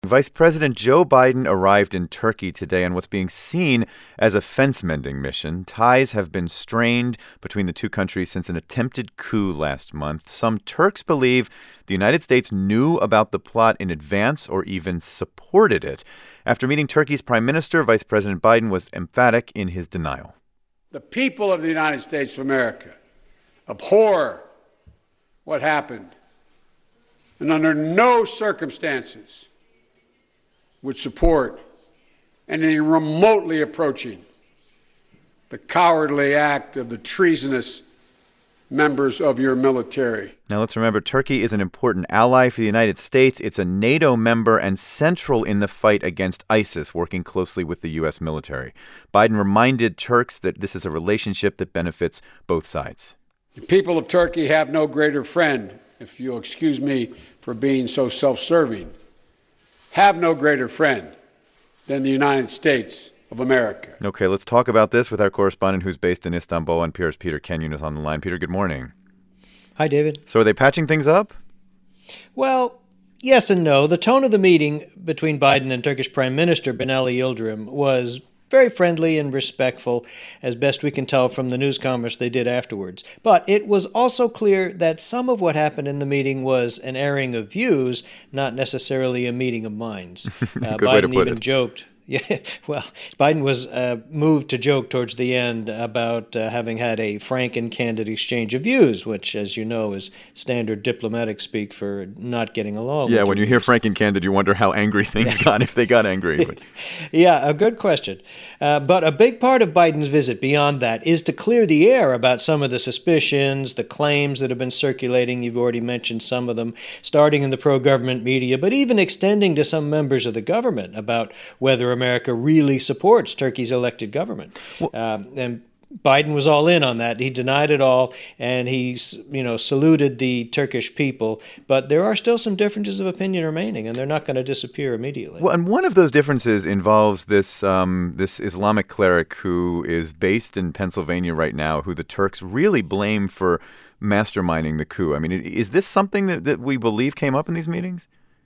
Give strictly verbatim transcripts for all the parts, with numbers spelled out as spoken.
Vice President Joe Biden arrived in Turkey today on what's being seen as a fence-mending mission. Ties have been strained between the two countries since an attempted coup last month. Some Turks believe the United States knew about the plot in advance or even supported it. After meeting Turkey's prime minister, Vice President Biden was emphatic in his denial. The people of the United States of America abhor what happened, and under no circumstances would support anything remotely approaching the cowardly act of the treasonous members of your military. Now, let's remember, Turkey is an important ally for the United States. It's a NATO member and central in the fight against ISIS, working closely with the U S military. Biden reminded Turks that this is a relationship that benefits both sides. The people of Turkey have no greater friend, if you'll excuse me for being so self-serving, have no greater friend than the United States of America. Okay, let's talk about this with our correspondent who's based in Istanbul, N P R's Peter Kenyon is on the line. Peter, good morning. Hi, David. So are they patching things up? Well, yes and no. The tone of the meeting between Biden and Turkish Prime Minister Binali Yildirim was very friendly and respectful, as best we can tell from the news conference they did afterwards. But it was also clear that some of what happened in the meeting was an airing of views, not necessarily a meeting of minds. Uh, Good way to Biden put even it. joked. Yeah, well, Biden was uh, moved to joke towards the end about uh, having had a frank and candid exchange of views, which, as you know, is standard diplomatic speak for not getting along. Yeah, with when you views. hear frank and candid, you wonder how angry things got, if they got angry. But. Yeah, a good question. Uh, but a big part of Biden's visit beyond that is to clear the air about some of the suspicions, the claims that have been circulating. You've already mentioned some of them, starting in the pro-government media, but even extending to some members of the government about whether America really supports Turkey's elected government. Well, um, and Biden was all in on that. He denied it all, and he, you know, saluted the Turkish people. But there are still some differences of opinion remaining, and they're not going to disappear immediately. Well, and one of those differences involves this um, this Islamic cleric who is based in Pennsylvania right now, who the Turks really blame for masterminding the coup. I mean, is this something that, that we believe came up in these meetings?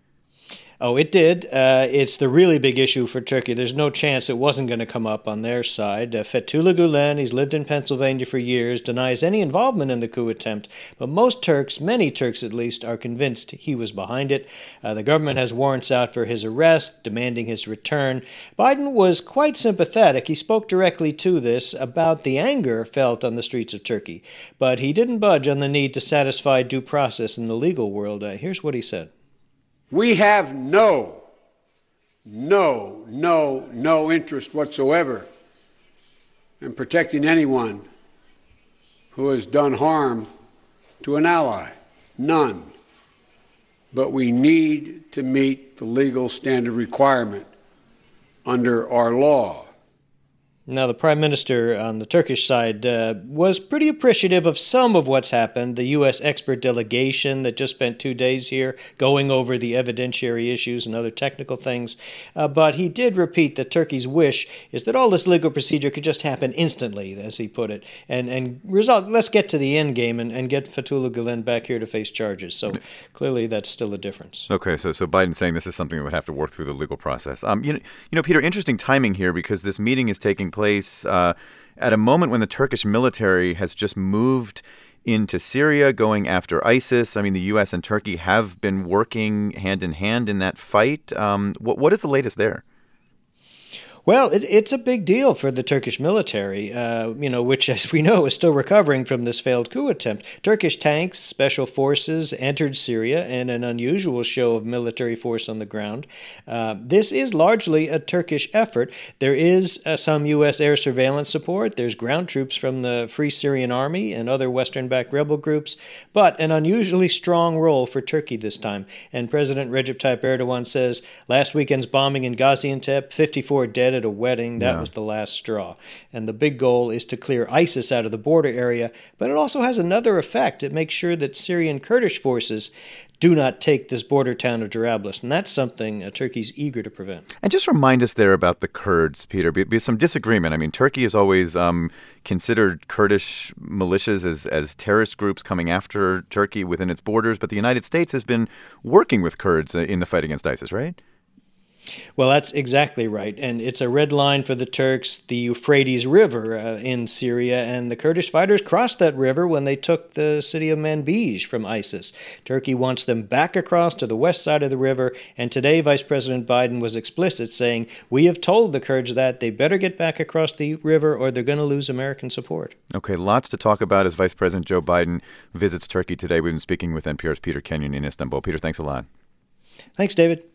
Oh, it did. Uh, it's the really big issue for Turkey. There's no chance it wasn't going to come up on their side. Uh, Fethullah Gulen, he's lived in Pennsylvania for years, denies any involvement in the coup attempt. But most Turks, many Turks at least, are convinced he was behind it. Uh, the government has warrants out for his arrest, demanding his return. Biden was quite sympathetic. He spoke directly to this about the anger felt on the streets of Turkey. But he didn't budge on the need to satisfy due process in the legal world. Uh, here's what he said. We have no, no, no, no interest whatsoever in protecting anyone who has done harm to an ally. None. But we need to meet the legal standard requirement under our law. Now, the prime minister on the Turkish side uh, was pretty appreciative of some of what's happened. The U S expert delegation that just spent two days here going over the evidentiary issues and other technical things. Uh, but he did repeat that Turkey's wish is that all this legal procedure could just happen instantly, as he put it, and and result. Let's get to the end game and, and get Fethullah Gulen back here to face charges. So clearly, that's still a difference. Okay, so so Biden's saying this is something that would have to work through the legal process. Um, you know, you know, Peter, interesting timing here because this meeting is taking place uh, at a moment when the Turkish military has just moved into Syria, going after ISIS. I mean, the U S and Turkey have been working hand in hand in that fight. Um, what what is the latest there? Well, it, it's a big deal for the Turkish military, uh, you know, which, as we know, is still recovering from this failed coup attempt. Turkish tanks, special forces entered Syria in an unusual show of military force on the ground. Uh, this is largely a Turkish effort. There is uh, some U S air surveillance support. There's ground troops from the Free Syrian Army and other Western-backed rebel groups, but an unusually strong role for Turkey this time. And President Recep Tayyip Erdogan says last weekend's bombing in Gaziantep, fifty-four dead at a wedding, that Yeah. was the last straw. And the big goal is to clear ISIS out of the border area, but it also has another effect. It makes sure that Syrian Kurdish forces do not take this border town of Jarablus, and that's something uh, Turkey's eager to prevent. And just remind us there about the Kurds, Peter, be, be some disagreement. I mean, Turkey has always um, considered Kurdish militias as, as terrorist groups coming after Turkey within its borders, but the United States has been working with Kurds in the fight against ISIS, right? Well, that's exactly right. And it's a red line for the Turks, the Euphrates River uh, in Syria. And the Kurdish fighters crossed that river when they took the city of Manbij from ISIS. Turkey wants them back across to the west side of the river. And today, Vice President Biden was explicit, saying, we have told the Kurds that they better get back across the river or they're going to lose American support. Okay, lots to talk about as Vice President Joe Biden visits Turkey today. We've been speaking with N P R's Peter Kenyon in Istanbul. Peter, thanks a lot. Thanks, David.